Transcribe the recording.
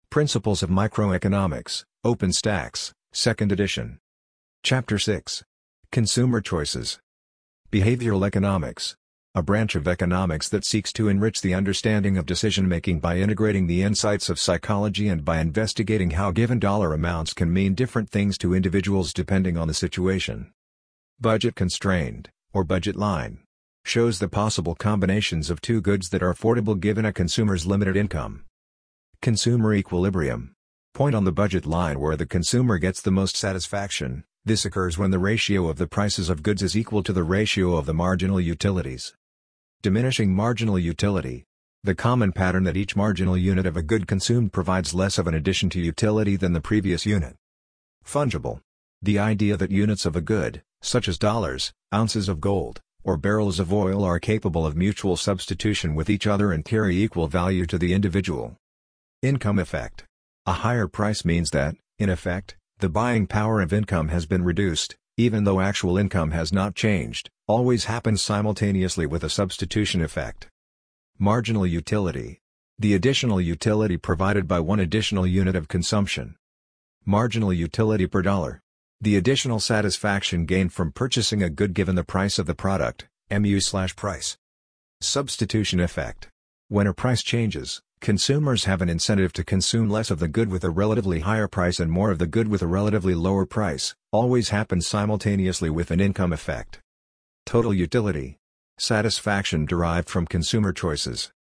Principles of Microeconomics, OpenStax, 2nd edition. Chapter 6. Consumer Choices. Behavioral Economics. A branch of economics that seeks to enrich the understanding of decision-making by integrating the insights of psychology and by investigating how given dollar amounts can mean different things to individuals depending on the situation. Budget constrained, or budget line, shows the possible combinations of two goods that are affordable given a consumer's limited income. Consumer equilibrium. Point on the budget line where the consumer gets the most satisfaction. This occurs when the ratio of the prices of goods is equal to the ratio of the marginal utilities. Diminishing marginal utility. The common pattern that each marginal unit of a good consumed provides less of an addition to utility than the previous unit. Fungible. The idea that units of a good, such as dollars, ounces of gold, or barrels of oil are capable of mutual substitution with each other and carry equal value to the individual. Income effect. A higher price means that, in effect, the buying power of income has been reduced, even though actual income has not changed, always happens simultaneously with a substitution effect. Marginal utility. The additional utility provided by one additional unit of consumption. Marginal utility per dollar. The additional satisfaction gained from purchasing a good given the price of the product, MU/price. Substitution effect. When a price changes, consumers have an incentive to consume less of the good with a relatively higher price and more of the good with a relatively lower price, always happens simultaneously with an income effect. Total utility. Satisfaction derived from consumer choices.